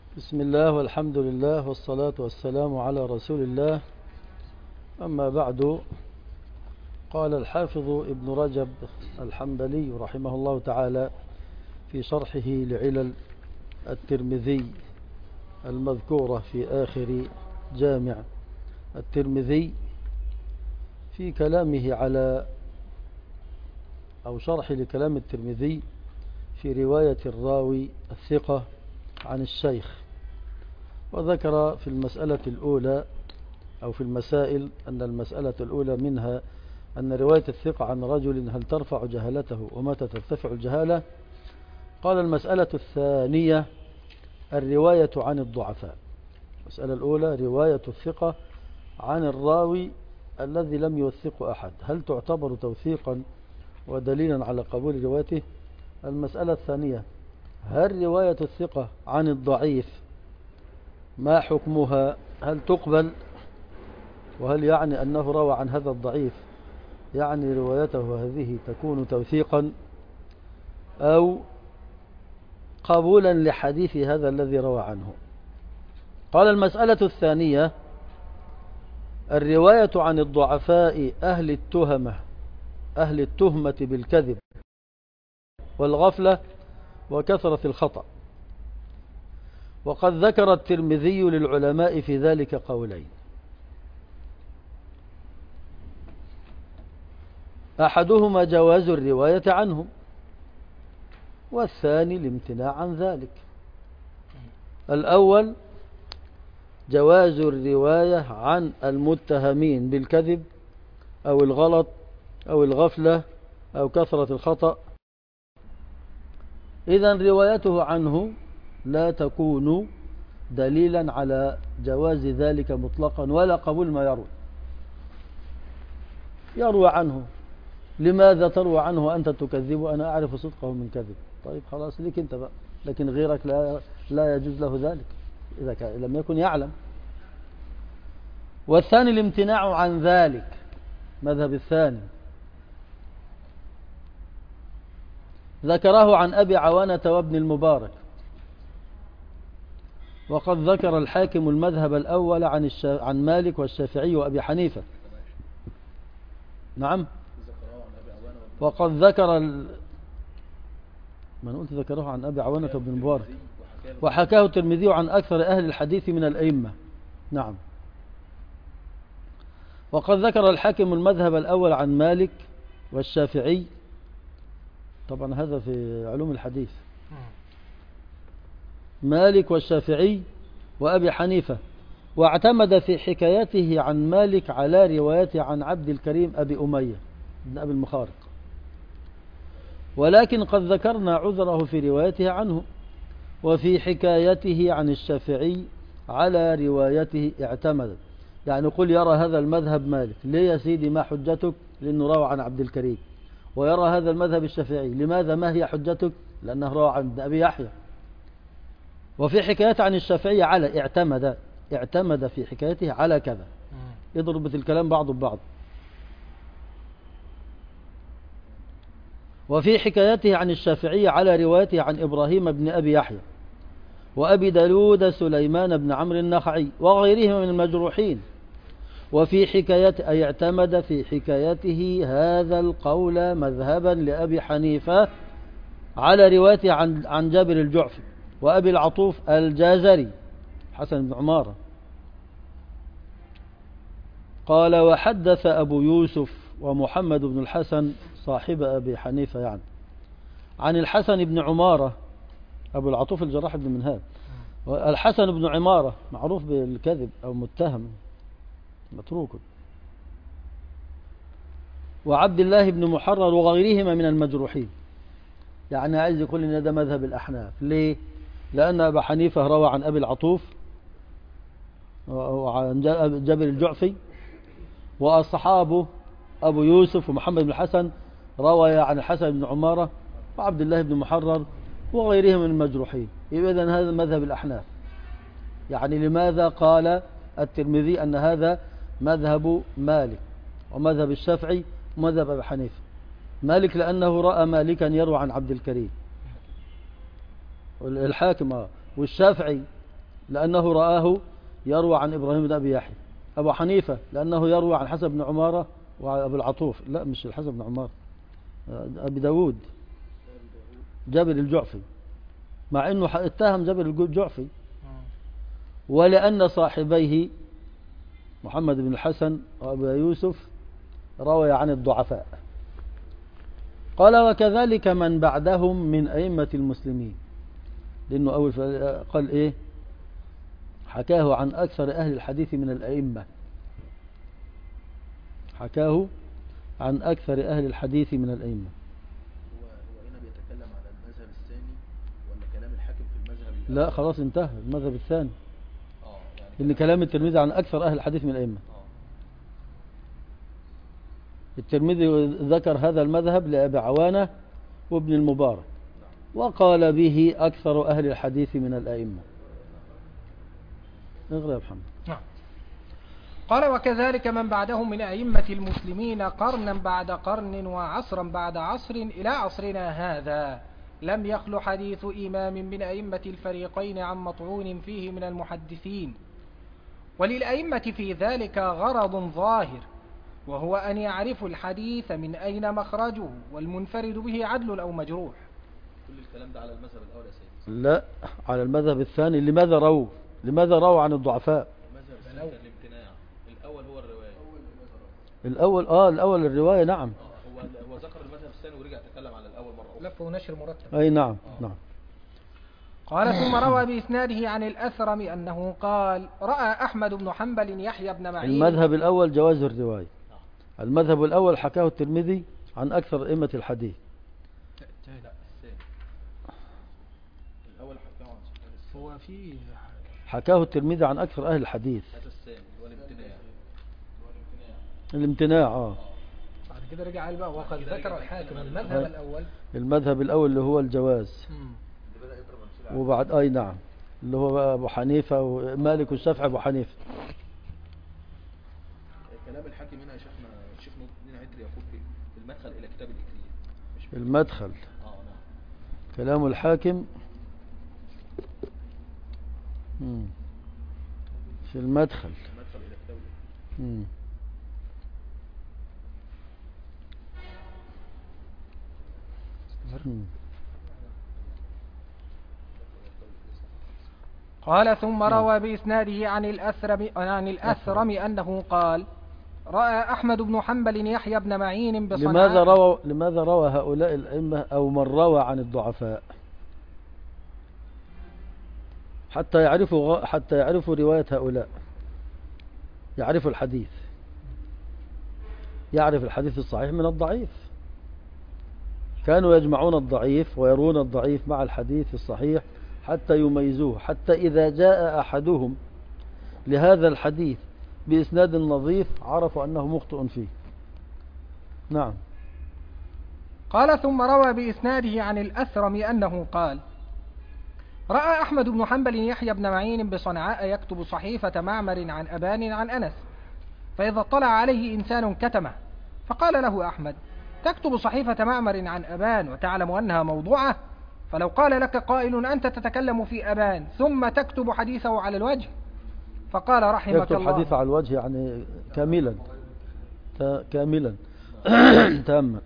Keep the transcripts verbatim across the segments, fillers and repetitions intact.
بسم الله والحمد لله والصلاة والسلام على رسول الله. أما بعد، قال الحافظ ابن رجب الحنبلي رحمه الله تعالى في شرحه لعلل الترمذي المذكورة في آخر جامع الترمذي، في كلامه على أو شرح لكلام الترمذي في رواية الراوي الثقة عن الشيخ، وذكر في المسألة الأولى أو في المسائل أن المسألة الأولى منها أن رواية الثقة عن رجل هل ترفع جهالته ومتى ترتفع الجهالة. قال المسألة الثانية الرواية عن الضعفاء. المسألة الأولى رواية الثقة عن الراوي الذي لم يوثق أحد، هل تعتبر توثيقا ودليلا على قبول روايته؟ المسألة الثانية هل رواية الثقة عن الضعيف ما حكمها؟ هل تقبل؟ وهل يعني أنه روى عن هذا الضعيف يعني روايته هذه تكون توثيقا أو قبولا لحديث هذا الذي روى عنه؟ قال المسألة الثانية الرواية عن الضعفاء أهل التهمة أهل التهمة بالكذب والغفلة وكثرة الخطأ. وقد ذكر الترمذي للعلماء في ذلك قولين، أحدهما جواز الرواية عنهم، والثاني الامتناع عن ذلك. الأول جواز الرواية عن المتهمين بالكذب أو الغلط أو الغفلة أو كثرة الخطأ، إذن روايته عنه لا تكون دليلا على جواز ذلك مطلقا ولا قبول ما يروي. يروى عنه، لماذا تروى عنه وأنت تكذب؟ أنا أعرف صدقه من كذب. طيب خلاص ليك أنت بقى، لكن غيرك لا, لا يجوز له ذلك إذا كان لم يكن يعلم. والثاني الامتناع عن ذلك، مذهب الثاني ذكره عن أبي عوانة وابن المبارك، وقد ذكر الحاكم المذهب الأول عن, الشا... عن مالك والشافعي وأبي حنيفة. نعم، وقد ذكر ال... من قلت ذكره عن أبي عوانة وابن المبارك، وحكاه الترمذي عن أكثر أهل الحديث من الأئمة. نعم، وقد ذكر الحاكم المذهب الأول عن مالك والشافعي، طبعا هذا في علوم الحديث، مالك والشافعي وأبي حنيفة، واعتمد في حكايته عن مالك على روايته عن عبد الكريم أبي أمية بن أبي المخارق، ولكن قد ذكرنا عذره في روايته عنه. وفي حكايته عن الشافعي على روايته اعتمد، يعني قل يرى هذا المذهب مالك، ليه يا سيدي ما حجتك؟ لأنه روى عن عبد الكريم. ويرى هذا المذهب الشافعي، لماذا ما هي حجتك؟ لأنه روى عن أبي يحيى. وفي حكايته عن الشافعي على اعتمد اعتمد في حكايته على كذا، يضرب الكلام بعضه ببعض. وفي حكايته عن الشافعي على روايته عن إبراهيم بن أبي يحيى وأبي داود سليمان بن عمرو النخعي وغيرهم من المجروحين. وفي حكايته أي اعتمد في حكايته هذا القول مذهبا لأبي حنيفة على روايته عن عن جابر الجعفي وأبي العطوف الجازري حسن بن عمارة. قال وحدث أبو يوسف ومحمد بن الحسن صاحب أبي حنيفة يعني عن الحسن بن عمارة أبو العطوف الجراح بن منهاب، الحسن بن عمارة معروف بالكذب أو متهم متروك، وعبد الله بن محرر وغيرهما من المجروحين. يعني عايز يقول إن ده مذهب الأحناف. ليه؟ لأن أبا حنيفة روى عن أبي العطوف وعن جابر الجعفي، وأصحابه أبو يوسف ومحمد بن الحسن روى عن الحسن بن عمارة وعبد الله بن محرر وغيرهم من المجروحين. يبقى إذن هذا مذهب الأحناف. يعني لماذا قال الترمذي أن هذا مذهب مالك ومذهب الشافعي ومذهب أبي حنيفة؟ مالك لأنه رأى مالكا يروى عن عبد الكريم، الحاكم، والشافعي لأنه رآه يروى عن إبراهيم بن أبي يحيى. أبو حنيفة لأنه يروى عن حسن بن عمارة وأبو العطوف، لا مش الحسن بن عمارة، أبي داود جابر الجعفي، مع أنه اتهم جابر الجعفي. ولأن صاحبيه محمد بن الحسن وأبو يوسف روي عن الضعفاء. قال وكذلك من بعدهم من أئمة المسلمين، لأنه أول قال إيه؟ حكاه عن أكثر أهل الحديث من الأئمة، حكاه عن أكثر أهل الحديث من الأئمة. هو هو هنا بيتكلم على المذهب الثاني ولا كلام الحاكم في المذهب الأول؟ لا خلاص انتهى المذهب الثاني. اه يعني إن كلام الترمذي عن أكثر أهل الحديث من الأئمة. اه الترمذي ذكر هذا المذهب لأبي عوانة وابن المبارك، وقال به أكثر أهل الحديث من الأئمة. اغرى يا محمد. نعم. قال وكذلك من بعدهم من أئمة المسلمين قرنا بعد قرن وعصرا بعد عصر إلى عصرنا هذا لم يخل حديث إمام من أئمة الفريقين عن مطعون فيه من المحدثين، وللأئمة في ذلك غرض ظاهر، وهو أن يعرفوا الحديث من أين مخرجه والمنفرد به عدل أو مجروح. كل الكلام ده على المذهب الأول يا سيدي؟ لا، على المذهب الثاني. لماذا رووا لماذا رووا عن الضعفاء؟ المذهب الثاني الامتناع، الأول هو الرواية. الأول آه الأول الرواية. نعم. آه هو هو ذكر المذهب الثاني ورجع تكلم على الأول مرة أخرى. لف ونشر مرتب. أي نعم. آه. نعم. قال ثم روى بإسناده عن الأثرم أنه قال رأى أحمد بن حنبل يحيى بن معين. المذهب الأول جواز الرواية. المذهب الأول حكاه الترمذي عن أكثر أئمة الحديث. لا الثاني. الأول حكاه عن سفيان. هو في حكاه الترمذي عن أكثر أهل الحديث. هذا الثاني هو الامتناع. الامتناع. آه بعد كده رجع قال بقى وقد ذكر الحاكم المذهب الأول. المذهب الأول اللي هو الجواز. مم. وبعد أي نعم اللي هو بقى أبو حنيفة ومالك والشافعي أبو حنيفة. كلام الحاكم هنا يا شيخنا الشيخ نور الدين عتري يقول في في المدخل إلى كتاب الإكليل. مش في المدخل. اه نعم. كلام الحاكم مم. في المدخل. المدخل إلى كتاب الإكليل. مم. مم. قال ثم روى بإسناده عن الأثرم عن الأثرم أنه قال رأى أحمد بن حنبل يحيى بن معين بصنعاء. لماذا روى لماذا روى هؤلاء الأئمة أو من روى عن الضعفاء؟ حتى يعرفوا حتى يعرفوا رواية هؤلاء، يعرفوا الحديث، يعرف الحديث الصحيح من الضعيف. كانوا يجمعون الضعيف ويرون الضعيف مع الحديث الصحيح حتى يميزوه، حتى إذا جاء أحدهم لهذا الحديث بإسناد نظيف عرفوا أنه مخطئ فيه. نعم. قال ثم روى بإسناده عن الأثرم أنه قال رأى أحمد بن حنبل يحيى بن معين بصنعاء يكتب صحيفة معمر عن أبان عن أنس، فإذا اطلع عليه إنسان كتمه، فقال له أحمد تكتب صحيفة معمر عن أبان وتعلم أنها موضوعة؟ فلو قال لك قائل أنت تتكلم في أبان ثم تكتب حديثه على الوجه، فقال رحمك يكتب الله. حديث على الوجه يعني كاملا كاملا تاما.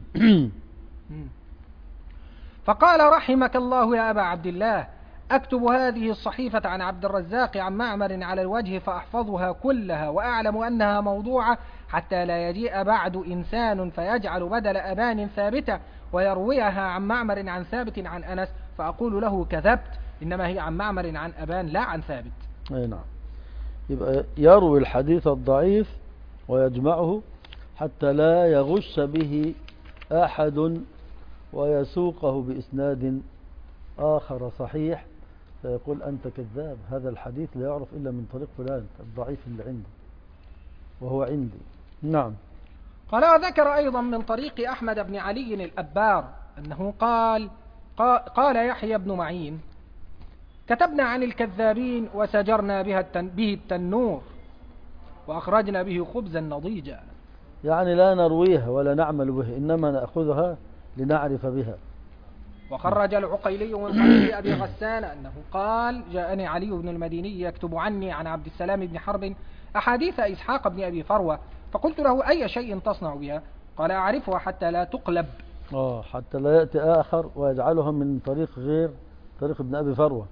فقال رحمك الله يا أبا عبد الله أكتب هذه الصحيفة عن عبد الرزاق عن معمر على الوجه فأحفظها كلها وأعلم أنها موضوعة حتى لا يجيء بعد إنسان فيجعل بدل أبان ثابتة ويرويها عن معمر عن ثابت عن أنس فأقول له كذبت، إنما هي عن معمر عن أبان لا عن ثابت. أي نعم. يبقى يروي الحديث الضعيف ويجمعه حتى لا يغش به أحد ويسوقه بإسناد آخر صحيح فيقول أنت كذاب، هذا الحديث لا يعرف إلا من طريق فلان الضعيف اللي عندي وهو عندي. نعم. قال وذكر أيضا من طريق أحمد بن علي الأبار أنه قال قال يحيى بن معين كتبنا عن الكذابين وسجرنا بها به التنور وأخرجنا به خبزا نضيجا. يعني لا نرويها ولا نعمل بها، إنما نأخذها لنعرف بها. وخرج العقيلي من طريق أبي غسان أنه قال جاءني علي بن المديني يكتب عني عن عبد السلام بن حرب أحاديث إسحاق بن أبي فروة، فقلت له أي شيء تصنع بها؟ قال أعرفها حتى لا تقلب. آه حتى لا يأتي آخر ويجعلهم من طريق غير طريق ابن أبي فروة.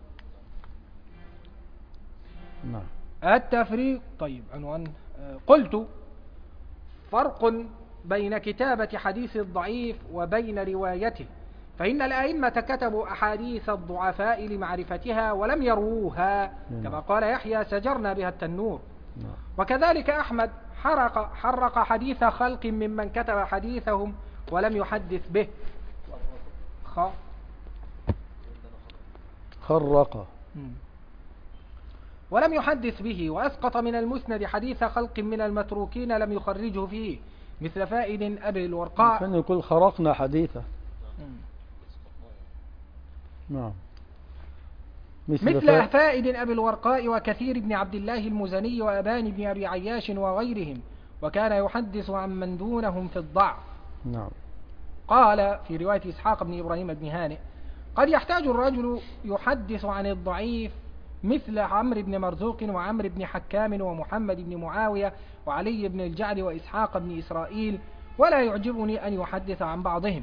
نعم. التفريق. طيب عنوان. قلت فرق بين كتابة حديث الضعيف وبين روايته، فإن الأئمة كتبوا أحاديث الضعفاء لمعرفتها ولم يروها، كما قال يحيى سجرنا بها التنور. وكذلك أحمد حرق, حرق حديث خلق ممن كتب حديثهم ولم يحدث به. خ... خرق ولم يحدث به، وأسقط من المسند حديث خلق من المتروكين لم يخرجه فيه، مثل فائد أبي الورقاء. كان يقول خرقنا حديثه. نعم. مثل, مثل فائد أبي الورقاء وكثير بن عبد الله المزني وأبان بن أبي عياش وغيرهم، وكان يحدث عن من دونهم في الضعف. نعم. قال في رواية إسحاق بن إبراهيم بن هانئ قد يحتاج الرجل يحدث عن الضعيف مثل عمرو بن مرزوق وعمرو بن حكام ومحمد بن معاوية وعلي بن الجعد وإسحاق بن إسرائيل، ولا يعجبني أن يحدث عن بعضهم.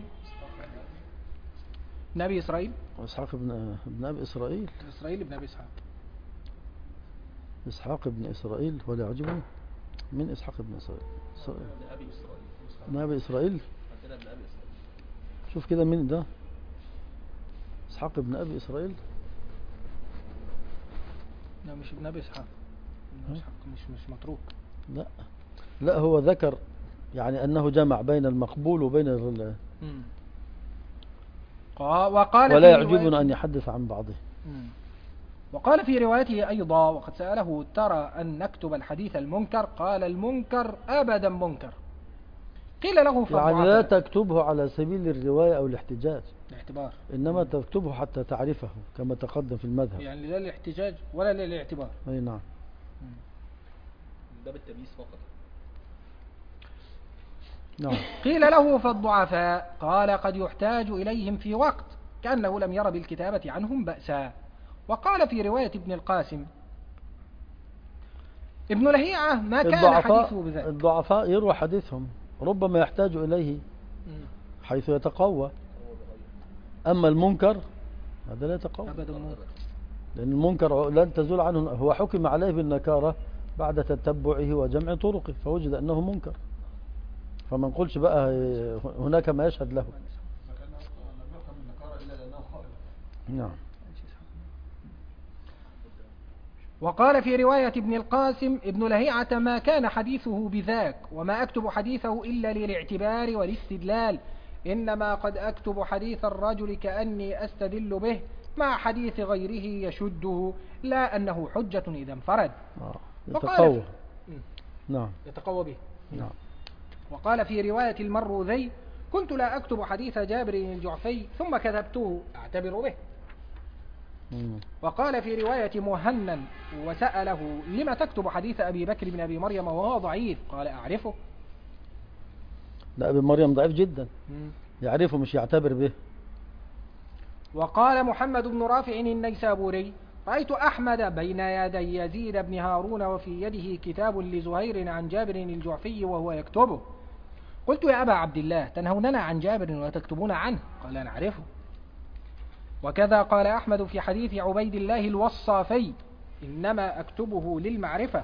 نبي إسرائيل إسحاق بن ابن أبي إسرائيل إسرائيل ابن أبي إسحاق إسحاق بن إسرائيل ولا يعجبني من إسحاق بن إسرائيل ابن أبي إسرائيل. شوف كده مين ده إسحاق بن أبي إسرائيل. لا مش ابن أبي إسحاق، مش مش متروك. لا لا هو ذكر يعني أنه جمع بين المقبول وبين ال وقال ولا يعجبنا أن يحدث عن بعضه. وقال في روايته أيضا وقد سأله ترى أن نكتب الحديث المنكر؟ قال المنكر أبدا منكر. قيل له يعني لا تكتبه على سبيل الرواية أو الاحتجاج، الاعتبار، إنما تكتبه حتى تعرفه كما تقدم في المذهب، يعني لا الاحتجاج ولا للاعتبار. أي نعم. ده بالتمييز فقط. نعم. قيل له فالضعفاء؟ قال قد يحتاج إليهم في وقت، كأنه لم ير بالكتابة عنهم بأسا. وقال في رواية ابن القاسم ابن لهيعة ما كان حديثه بذلك. الضعفاء يروى حديثهم ربما يحتاج إليه حيث يتقوى، أما المنكر هذا لا يتقوى أبدا منكر، لأن المنكر لن تزول عنه، هو حكم عليه بالنكارة بعد تتبعه وجمع طرقه فوجد أنه منكر، فما نقولش بقى هناك ما يشهد له. نعم. وقال في رواية ابن القاسم ابن لهيعة ما كان حديثه بذاك، وما أكتب حديثه إلا للاعتبار والاستدلال، إنما قد أكتب حديث الرجل كأني أستدل به مع حديث غيره يشده، لا أنه حجة إذا انفرد. آه. يتقوى. نعم. يتقوى به. نعم. وقال في رواية المروذي كنت لا أكتب حديث جابر الجعفي ثم كتبته أعتبر به. مم. وقال في رواية مهنن وسأله لما تكتب حديث أبي بكر بن أبي مريم وهو ضعيف؟ قال أعرفه. لا أبي مريم ضعيف جدا. مم. يعرفه مش يعتبر به. وقال محمد بن رافع النيسابوري رأيت أحمد بين يدي يزيد بن هارون وفي يده كتاب لزهير عن جابر الجعفي وهو يكتبه، قلت يا أبا عبد الله تنهوننا عن جابر وتكتبون عنه؟ قال نعرفه. وكذا قال أحمد في حديث عبيد الله الوصافي إنما أكتبه للمعرفة.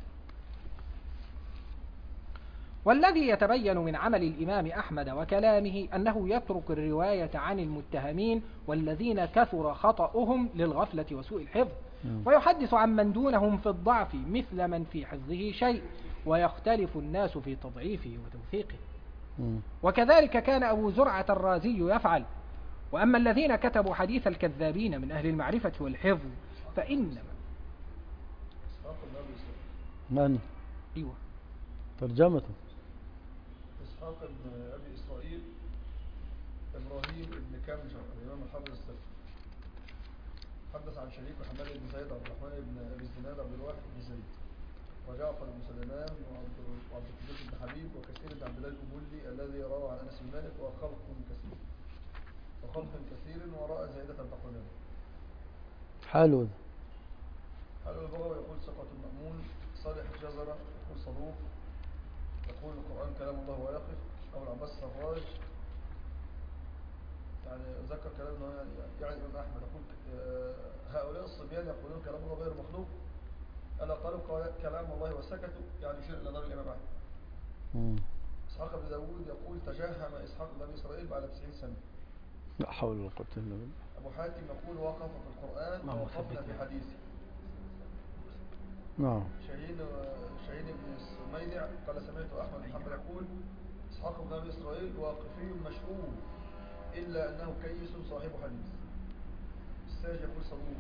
والذي يتبين من عمل الإمام أحمد وكلامه أنه يترك الرواية عن المتهمين والذين كثر خطأهم للغفلة وسوء الحفظ، ويحدث عن من دونهم في الضعف مثل من في حفظه شيء، ويختلف الناس في تضعيفه وتوثيقه. وكذلك كان أبو زرعة الرازي يفعل. وأما الذين كتبوا حديث الكذابين من أهل المعرفة والحفظ فإنما من أيوة ترجمته إسحاق بن أبي إسرائيل إبراهيم بن كمجر الإمام الحافظ الصفر حدث عن شريك وحماد بن زيد عبد الرحمن بن أبي الزناد عبد الواحد بن زيد وجعفر بن سليمان وعبد القدوس بن حبيب وكثير بن عبد الله الأبولي الذي روى عن أنس بن مالك وخلق كثير. وخلق كثير وراء زائدة تقلنا. حلو ده. حلو البغوي يقول ثقة المأمون. صالح الجزرة يقول صدوق. يقول القرآن كلام الله ويقف. أو العباس السراج يعني ذكر كلام انه يعني يعني الإمام أحمد يقول آه، هؤلاء الصبيان يقولون كلام الله غير مخلوق ألا قالوا كلام الله وسكتوا يعني يشير إلى دار الإمام أحمد. مم. إسحاق بن داود يقول تجهم إسحاق بن إسرائيل بعد تسعين سنة. لا حول ولا قوة إلا بالله. أبو حاتم يقول وقف في القرآن نعم، ووقفنا مثبت. في حديثه. نعم. شاهين شاهين بن السميدع قال سمعت أحمد بن حنبل يقول إسحاق بن أبي إسرائيل واقفي مشهور إلا أنه كيس صاحب حديث. الساج يقول صدوق.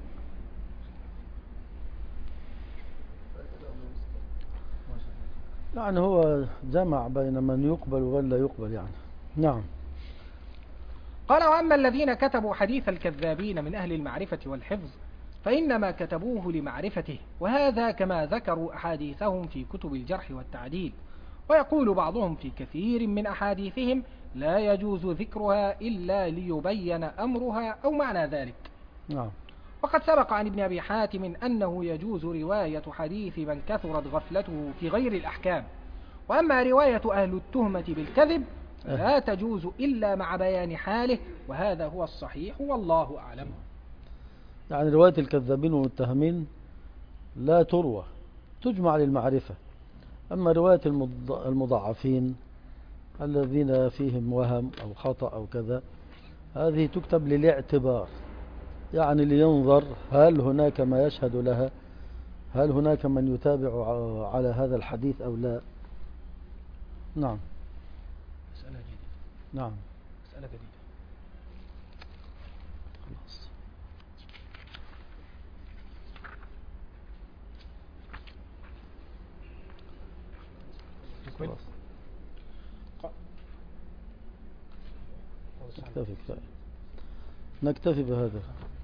يعني هو جمع بين من يقبل ولا يقبل يعني. نعم. قال وأما الذين كتبوا حديث الكذابين من أهل المعرفة والحفظ فإنما كتبوه لمعرفته، وهذا كما ذكروا أحاديثهم في كتب الجرح والتعديل. ويقول بعضهم في كثير من أحاديثهم لا يجوز ذكرها إلا ليبين أمرها أو معنى ذلك. نعم. وقد سبق عن ابن أبي حاتم أنه يجوز رواية حديث من كثرت غفلته في غير الأحكام، وأما رواية أهل التهمة بالكذب لا تجوز إلا مع بيان حاله، وهذا هو الصحيح والله أعلم. يعني رواية الكذابين والمتهمين لا تروى، تجمع للمعرفة. أما رواية المض- المضاعفين الذين فيهم وهم أو خطأ أو كذا هذه تكتب للاعتبار، يعني لينظر هل هناك ما يشهد لها، هل هناك من يتابع ع- على هذا الحديث أو لا. نعم. مسألة جديدة. نعم. مسألة جديدة. خلاص. خلاص. نكتفي كفاية. نكتفي بهذا.